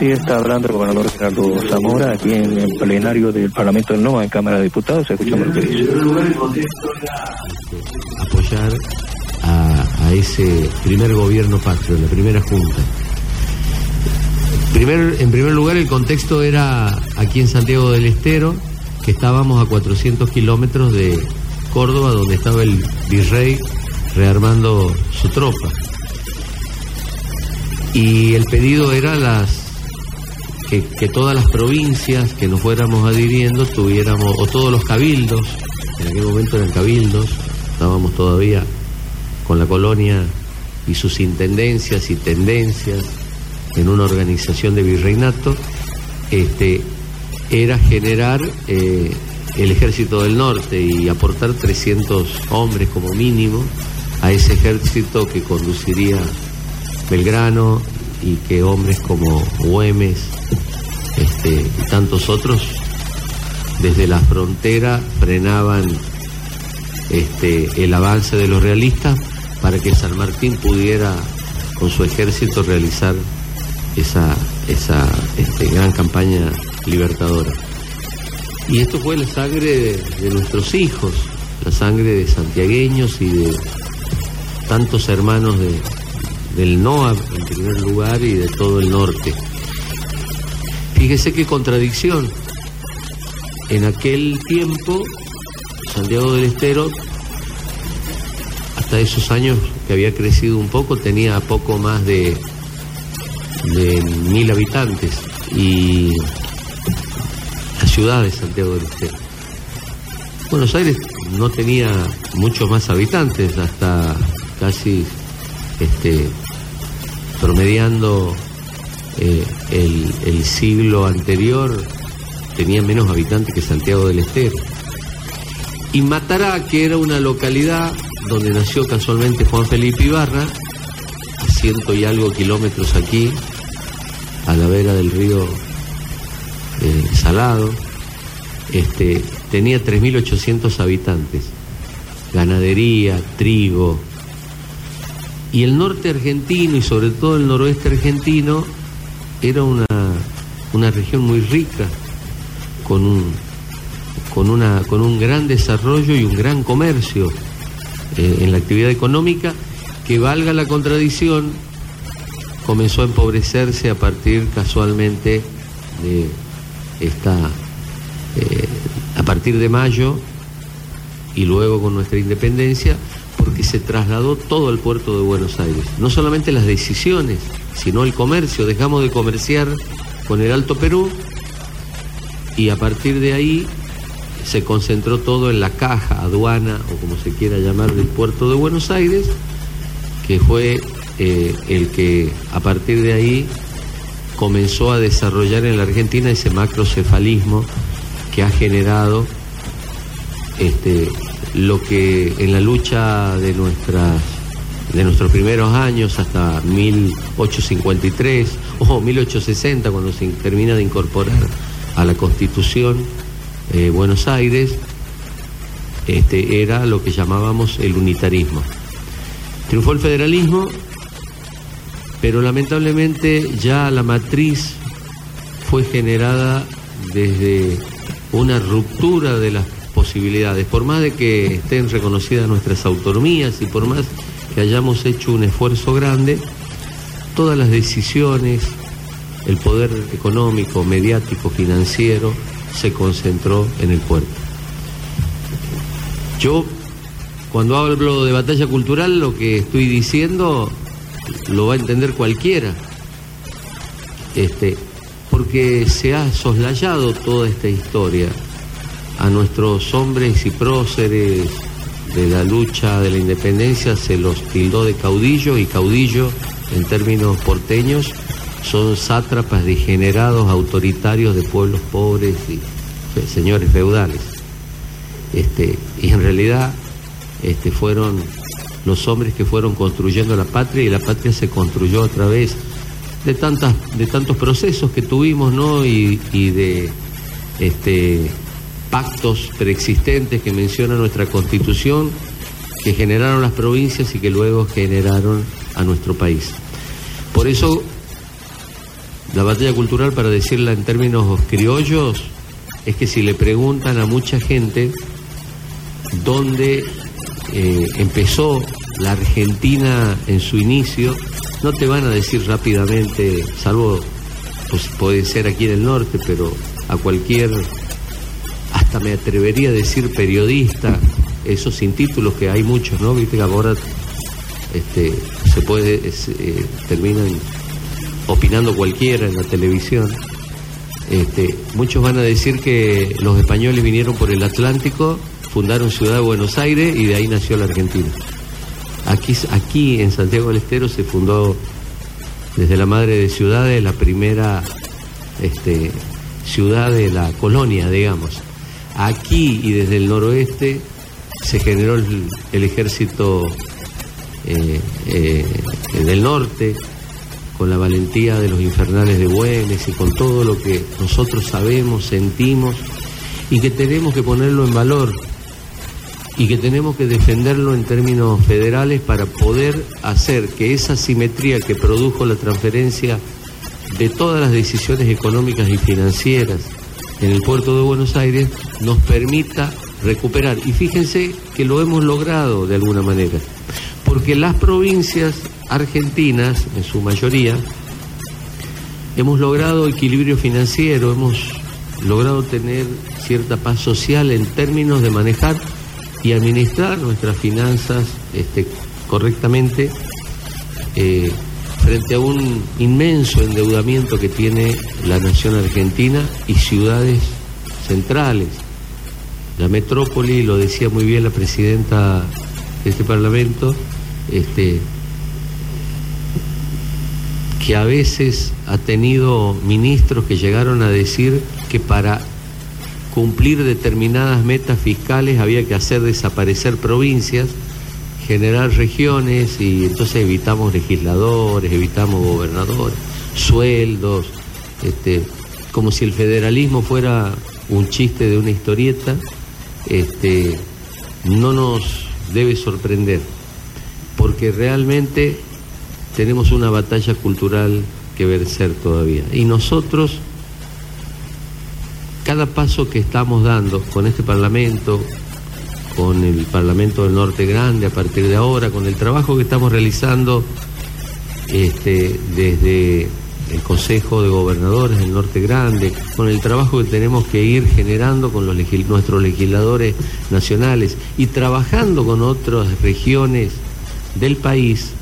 Sí, está hablando el gobernador Gerardo Zamora aquí en el plenario del Parlamento del NOA en Cámara de Diputados. Escuchamos lo que dice. Apoyar a ese primer gobierno patrio, la primera junta. En primer lugar, el contexto era aquí en Santiago del Estero, que estábamos a 400 kilómetros de Córdoba, donde estaba el virrey rearmando su tropa. Y el pedido era que todas las provincias que nos fuéramos adhiriendo tuviéramos, o todos los cabildos, en aquel momento eran cabildos, estábamos todavía con la colonia y sus intendencias y tendencias en una organización de virreinato, era generar el ejército del norte y aportar 300 hombres como mínimo a ese ejército que conduciría Belgrano, y que hombres como Güemes y tantos otros desde la frontera frenaban el avance de los realistas para que San Martín pudiera con su ejército realizar esa gran campaña libertadora. Y esto fue la sangre de nuestros hijos, la sangre de santiagueños y de tantos hermanos del NOA en primer lugar y de todo el norte. Fíjese qué contradicción. En aquel tiempo, Santiago del Estero, hasta esos años que había crecido un poco, tenía poco más de 1.000 habitantes, y la ciudad de Santiago del Estero. Buenos Aires no tenía muchos más habitantes, hasta casi promediando el siglo anterior tenía menos habitantes que Santiago del Estero. Y Matará, que era una localidad donde nació casualmente Juan Felipe Ibarra, a 100 y algo kilómetros aquí, a la vera del río Salado, tenía 3.800 habitantes, ganadería, trigo. Y el norte argentino, y sobre todo el noroeste argentino, era una región muy rica, con un gran desarrollo y un gran comercio en la actividad económica, que, valga la contradicción, comenzó a empobrecerse a partir casualmente de a partir de mayo, y luego con nuestra independencia, porque se trasladó todo al puerto de Buenos Aires. No solamente las decisiones, sino el comercio. Dejamos de comerciar con el Alto Perú, y a partir de ahí se concentró todo en la caja, aduana, o como se quiera llamar, del puerto de Buenos Aires, que fue el que a partir de ahí comenzó a desarrollar en la Argentina ese macrocefalismo que ha generado lo que en la lucha de nuestros primeros años, hasta 1853 o 1860, cuando se termina de incorporar a la Constitución Buenos Aires, era lo que llamábamos el unitarismo. Triunfó el federalismo, pero lamentablemente ya la matriz fue generada desde una ruptura de las posibilidades. Por más de que estén reconocidas nuestras autonomías y por más que hayamos hecho un esfuerzo grande, todas las decisiones, el poder económico, mediático, financiero, se concentró en el puerto. Yo, cuando hablo de batalla cultural, lo que estoy diciendo lo va a entender cualquiera, porque se ha soslayado toda esta historia. A nuestros hombres y próceres de la lucha de la independencia se los tildó de caudillo, y caudillo, en términos porteños, son sátrapas degenerados autoritarios de pueblos pobres y señores feudales. Y en realidad fueron los hombres que fueron construyendo la patria, y la patria se construyó a través de tantos procesos que tuvimos, ¿no? Y de pactos preexistentes que menciona nuestra Constitución, que generaron las provincias y que luego generaron a nuestro país. Por eso La batalla cultural, para decirla en términos criollos, es que si le preguntan a mucha gente dónde empezó la Argentina en su inicio, no te van a decir rápidamente, salvo pues puede ser aquí en el norte, pero a cualquier, hasta me atrevería a decir periodista, esos sin títulos que hay muchos, ¿no? Viste que ahora se puede, terminan opinando cualquiera en la televisión. Muchos van a decir que los españoles vinieron por el Atlántico, fundaron Ciudad de Buenos Aires y de ahí nació la Argentina. Aquí en Santiago del Estero se fundó desde la Madre de Ciudades la primera ciudad de la colonia, digamos. Aquí y desde el noroeste se generó el ejército del norte, con la valentía de los infernales de Güemes y con todo lo que nosotros sabemos, sentimos y que tenemos que ponerlo en valor y que tenemos que defenderlo en términos federales para poder hacer que esa simetría que produjo la transferencia de todas las decisiones económicas y financieras en el puerto de Buenos Aires nos permita recuperar. Y fíjense que lo hemos logrado de alguna manera, porque las provincias argentinas, en su mayoría, hemos logrado equilibrio financiero, hemos logrado tener cierta paz social en términos de manejar y administrar nuestras finanzas correctamente frente a un inmenso endeudamiento que tiene la nación argentina y ciudades centrales. La metrópoli, lo decía muy bien la presidenta de este Parlamento, que a veces ha tenido ministros que llegaron a decir que para cumplir determinadas metas fiscales había que hacer desaparecer provincias, generar regiones, y entonces evitamos legisladores, evitamos gobernadores, sueldos, como si el federalismo fuera un chiste de una historieta. No nos debe sorprender, porque realmente tenemos una batalla cultural que vencer todavía. Y nosotros, cada paso que estamos dando con este Parlamento, con el Parlamento del Norte Grande a partir de ahora, con el trabajo que estamos realizando desde el Consejo de Gobernadores del Norte Grande, con el trabajo que tenemos que ir generando con nuestros legisladores nacionales y trabajando con otras regiones del país,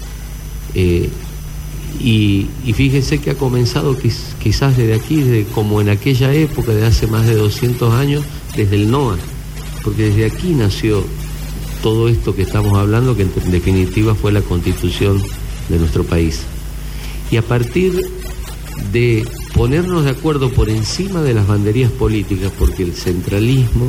y fíjense que ha comenzado quizás desde aquí, como en aquella época de hace más de 200 años, desde el NOA, porque desde aquí nació todo esto que estamos hablando, que en definitiva fue la constitución de nuestro país. Y a partir de ponernos de acuerdo por encima de las banderías políticas, porque el centralismo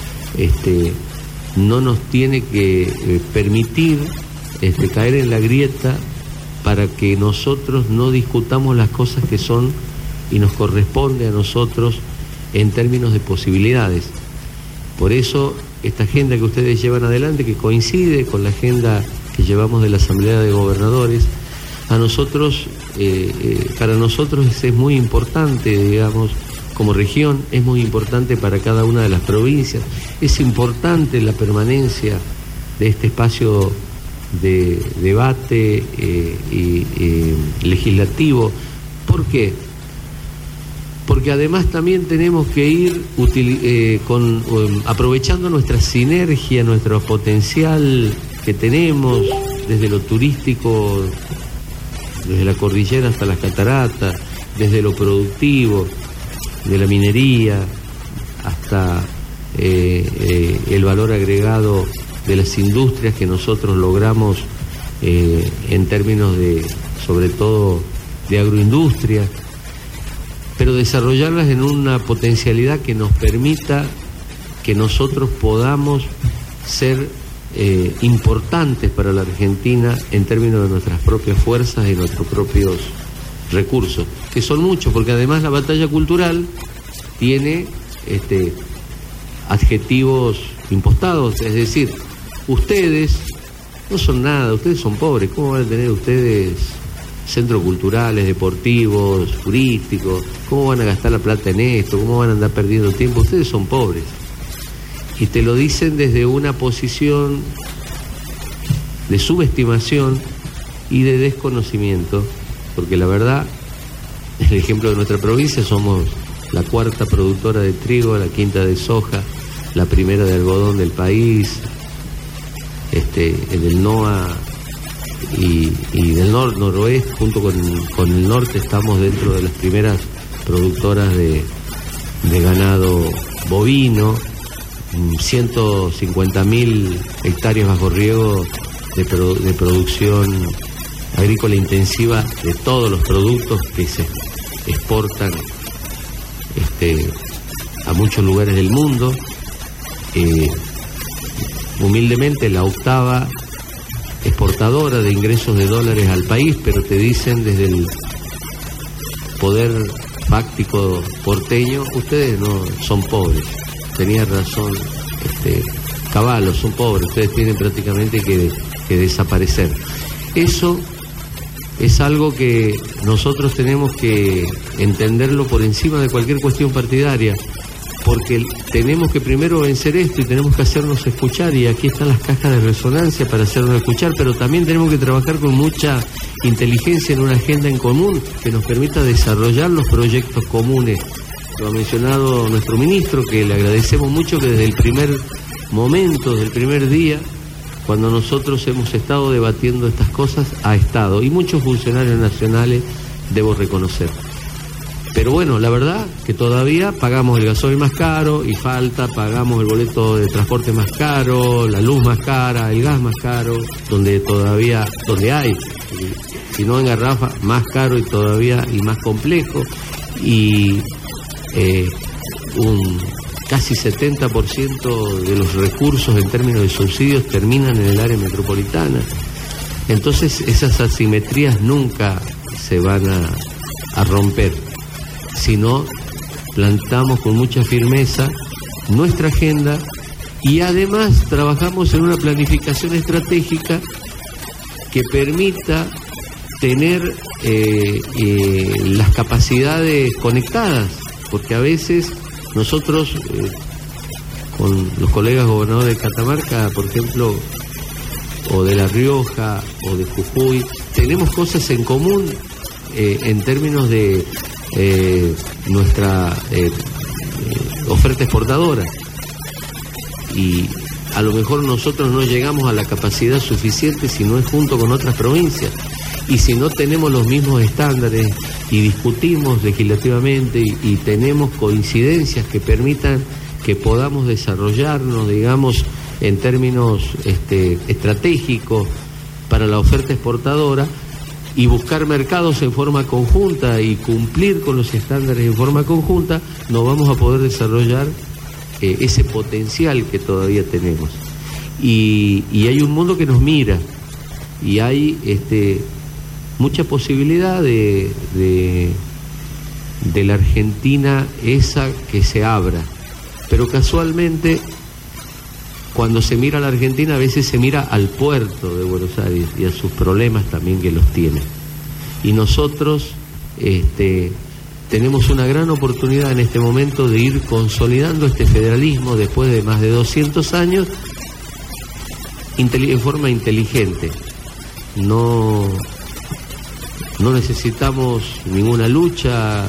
no nos tiene que permitir caer en la grieta, para que nosotros no discutamos las cosas que son y nos corresponde a nosotros en términos de posibilidades. Por eso esta agenda que ustedes llevan adelante, que coincide con la agenda que llevamos de la Asamblea de Gobernadores, a nosotros, para nosotros es muy importante, digamos, como región, es muy importante para cada una de las provincias, es importante la permanencia de este espacio de debate legislativo. ¿Por qué? Porque además también tenemos que ir aprovechando nuestra sinergia, nuestro potencial que tenemos desde lo turístico, desde la cordillera hasta las cataratas, desde lo productivo, de la minería, hasta el valor agregado de las industrias que nosotros logramos en términos de, sobre todo, de agroindustria, pero desarrollarlas en una potencialidad que nos permita que nosotros podamos ser importantes para la Argentina en términos de nuestras propias fuerzas y nuestros propios recursos, que son muchos, porque además la batalla cultural tiene adjetivos impostados, es decir, ustedes no son nada, ustedes son pobres, ¿cómo van a tener ustedes centros culturales, deportivos, turísticos. ¿Cómo van a gastar la plata en esto? ¿Cómo van a andar perdiendo tiempo? Ustedes son pobres. Y te lo dicen desde una posición de subestimación y de desconocimiento, porque la verdad, en el ejemplo de nuestra provincia, somos la cuarta productora de trigo, la quinta de soja, la primera de algodón del país, en el NOA y del noroeste, junto con el norte, estamos dentro de las primeras productoras de ganado bovino, 150.000 hectáreas bajo riego de producción agrícola intensiva de todos los productos que se exportan a muchos lugares del mundo. Humildemente la octava exportadora de ingresos de dólares al país, pero te dicen desde el poder fáctico porteño, ustedes no son pobres. Tenía razón Cavallo, son pobres, ustedes tienen prácticamente que desaparecer. Eso es algo que nosotros tenemos que entenderlo por encima de cualquier cuestión partidaria, porque tenemos que primero vencer esto y tenemos que hacernos escuchar, y aquí están las cajas de resonancia para hacernos escuchar, pero también tenemos que trabajar con mucha inteligencia en una agenda en común que nos permita desarrollar los proyectos comunes. Lo ha mencionado nuestro ministro, que le agradecemos mucho, que desde el primer momento, desde el primer día, cuando nosotros hemos estado debatiendo estas cosas, ha estado, y muchos funcionarios nacionales, debo reconocer. Pero bueno, la verdad que todavía pagamos el gasoil más caro y pagamos el boleto de transporte más caro, la luz más cara, el gas más caro, donde hay, si no en garrafa, más caro y todavía y más complejo, y un casi 70% de los recursos en términos de subsidios terminan en el área metropolitana. Entonces esas asimetrías nunca se van a romper, si no plantamos con mucha firmeza nuestra agenda y además trabajamos en una planificación estratégica que permita tener las capacidades conectadas, porque a veces nosotros, con los colegas gobernadores de Catamarca, por ejemplo, o de La Rioja, o de Jujuy, tenemos cosas en común en términos de nuestra oferta exportadora. Y a lo mejor nosotros no llegamos a la capacidad suficiente si no es junto con otras provincias. Y si no tenemos los mismos estándares y discutimos legislativamente y tenemos coincidencias que permitan que podamos desarrollarnos, digamos, en términos estratégicos para la oferta exportadora y buscar mercados en forma conjunta y cumplir con los estándares en forma conjunta, no vamos a poder desarrollar ese potencial que todavía tenemos. Y hay un mundo que nos mira y hay mucha posibilidad de la Argentina esa que se abra, pero casualmente cuando se mira a la Argentina a veces se mira al puerto de Buenos Aires y a sus problemas también que los tiene, y nosotros tenemos una gran oportunidad en este momento de ir consolidando este federalismo después de más de 200 años en forma inteligente. No necesitamos ninguna lucha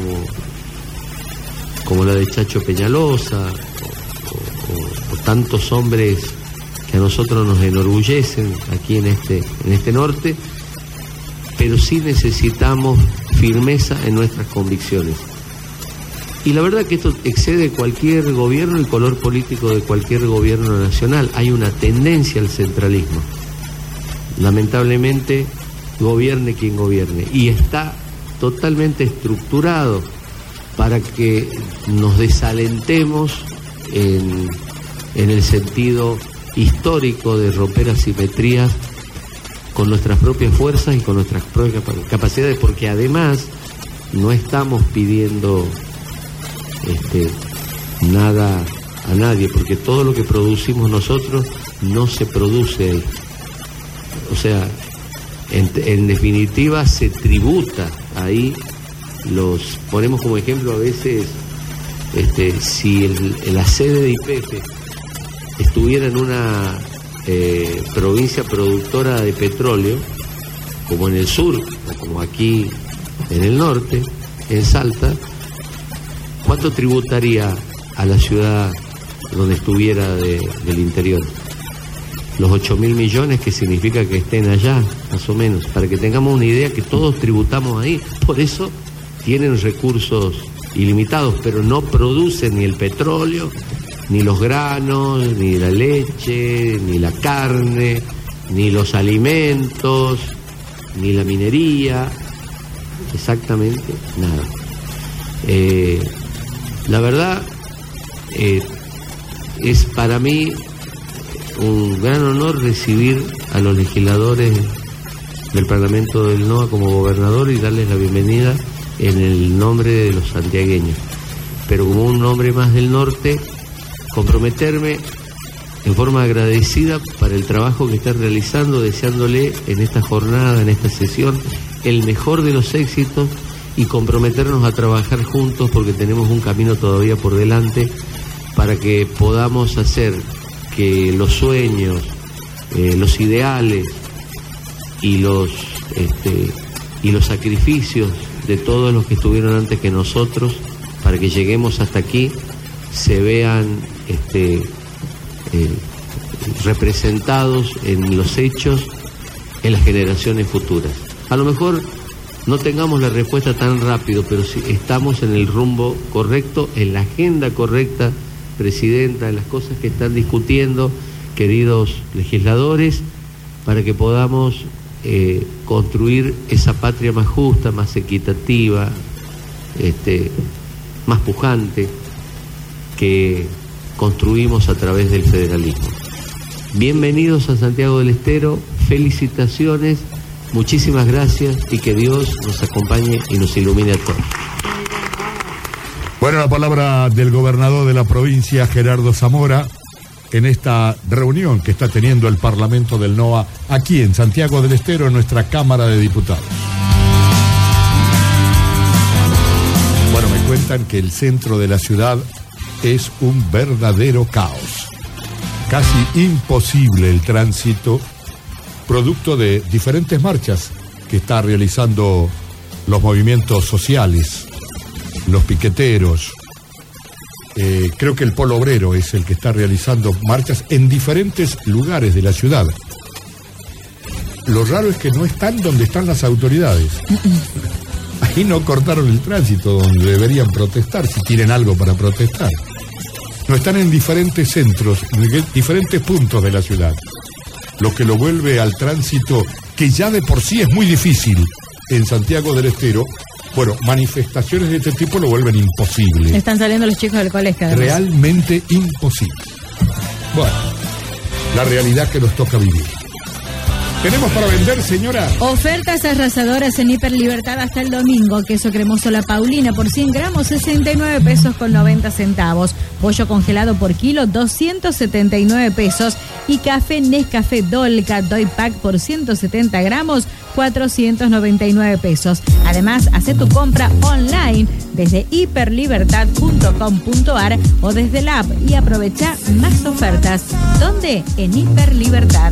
como la de Chacho Peñalosa o tantos hombres que a nosotros nos enorgullecen aquí en este norte, pero sí necesitamos firmeza en nuestras convicciones. Y la verdad que esto excede cualquier gobierno y color político de cualquier gobierno nacional. Hay una tendencia al centralismo. Lamentablemente, gobierne quien gobierne, y está totalmente estructurado para que nos desalentemos en el sentido histórico de romper asimetrías con nuestras propias fuerzas y con nuestras propias capacidades, porque además no estamos pidiendo nada a nadie, porque todo lo que producimos nosotros no se produce, o sea, En definitiva, se tributa ahí. Ponemos como ejemplo a veces, si la sede de YPF estuviera en una provincia productora de petróleo, como en el sur, o como aquí en el norte, en Salta, ¿cuánto tributaría a la ciudad donde estuviera del interior? Los 8.000 millones, que significa que estén allá, más o menos, para que tengamos una idea que todos tributamos ahí. Por eso tienen recursos ilimitados, pero no producen ni el petróleo, ni los granos, ni la leche, ni la carne, ni los alimentos, ni la minería, exactamente nada. La verdad, es para mí un gran honor recibir a los legisladores del Parlamento del NOA como gobernador y darles la bienvenida en el nombre de los santiagueños. Pero como un hombre más del norte, comprometerme en forma agradecida para el trabajo que está realizando, deseándole en esta jornada, en esta sesión, el mejor de los éxitos y comprometernos a trabajar juntos porque tenemos un camino todavía por delante para que podamos hacer que los sueños, los ideales y los sacrificios de todos los que estuvieron antes que nosotros, para que lleguemos hasta aquí, se vean representados en los hechos en las generaciones futuras. A lo mejor no tengamos la respuesta tan rápido, pero sí estamos en el rumbo correcto, en la agenda correcta, Presidenta, en las cosas que están discutiendo, queridos legisladores, para que podamos construir esa patria más justa, más equitativa, más pujante, que construimos a través del federalismo. Bienvenidos a Santiago del Estero, felicitaciones, muchísimas gracias y que Dios nos acompañe y nos ilumine a todos. Bueno, la palabra del gobernador de la provincia, Gerardo Zamora, en esta reunión que está teniendo el Parlamento del NOA aquí en Santiago del Estero, en nuestra Cámara de Diputados. Bueno, me cuentan que el centro de la ciudad es un verdadero caos. Casi imposible el tránsito, producto de diferentes marchas que está realizando los movimientos sociales, los piqueteros. Creo que el Polo Obrero es el que está realizando marchas en diferentes lugares de la ciudad. Lo raro es que no están donde están las autoridades. Ahí no cortaron el tránsito donde deberían protestar, si tienen algo para protestar. No están en diferentes centros, en diferentes puntos de la ciudad. Lo que lo vuelve al tránsito, que ya de por sí es muy difícil en Santiago del Estero. Bueno, manifestaciones de este tipo lo vuelven imposible. Están saliendo los chicos del colegio. Además. Realmente imposible. Bueno, la realidad que nos toca vivir. ¿Tenemos para vender, señora? Ofertas arrasadoras en Hiperlibertad hasta el domingo. Queso cremoso La Paulina por 100 gramos, 69 pesos con 90 centavos. Pollo congelado por kilo, 279 pesos. Y café Nescafé Dolca Doy Pack por 170 gramos, 499 pesos. Además, hace tu compra online desde hiperlibertad.com.ar o desde la app y aprovecha más ofertas. ¿Dónde? En Hiperlibertad.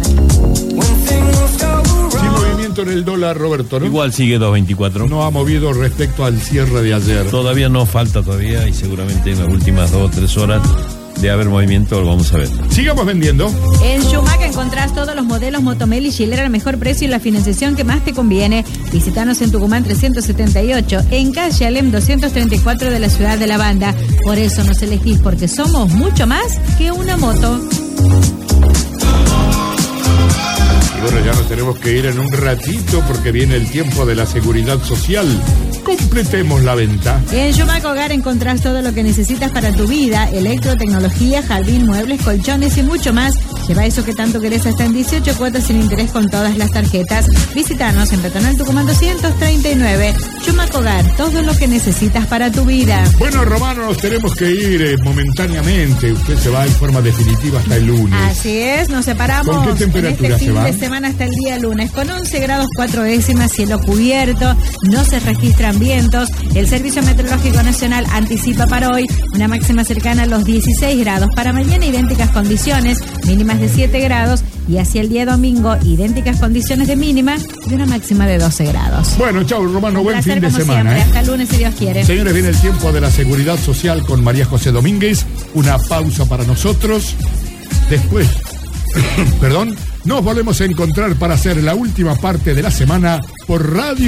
Sin movimiento en el dólar, Roberto, ¿no? Igual sigue 2.24. No ha movido respecto al cierre de ayer. Todavía no, falta todavía y seguramente en las últimas 2 o 3 horas de haber movimiento lo vamos a ver. Sigamos vendiendo. En Schumacher encontrás todos los modelos Motomel y Gilera al mejor precio y la financiación que más te conviene. Visítanos en Tucumán 378, en calle Alem 234 de la ciudad de La Banda. Por eso nos elegís, porque somos mucho más que una moto. Y bueno, ya nos tenemos que ir en un ratito porque viene el tiempo de la seguridad social. Completemos la venta. En Schumacher Hogar encontrás todo lo que necesitas para tu vida: electrotecnología, jardín, muebles, colchones y mucho más. Lleva eso que tanto querés hasta en 18 cuotas sin interés con todas las tarjetas. Visítanos en Peatonal Tucumán 239. Schumacher Hogar, todo lo que necesitas para tu vida. Bueno, Romano, nos tenemos que ir momentáneamente. Usted se va en forma definitiva hasta el lunes. Así es, nos separamos. ¿Con qué temperatura en este se va? fin de semana hasta el día lunes, con 11 grados 4 décimas, cielo cubierto, no se registran vientos. El Servicio Meteorológico Nacional anticipa para hoy una máxima cercana a los 16 grados. Para mañana, idénticas condiciones, mínimas de 7 grados. Y hacia el día domingo, idénticas condiciones de mínima y una máxima de 12 grados. Bueno, chau, Romano, buen fin de como semana. Siempre. Hasta el lunes, si Dios quiere. Señores, viene el tiempo de la Seguridad Social con María José Domínguez. Una pausa para nosotros. Después, nos volvemos a encontrar para hacer la última parte de la semana por Radio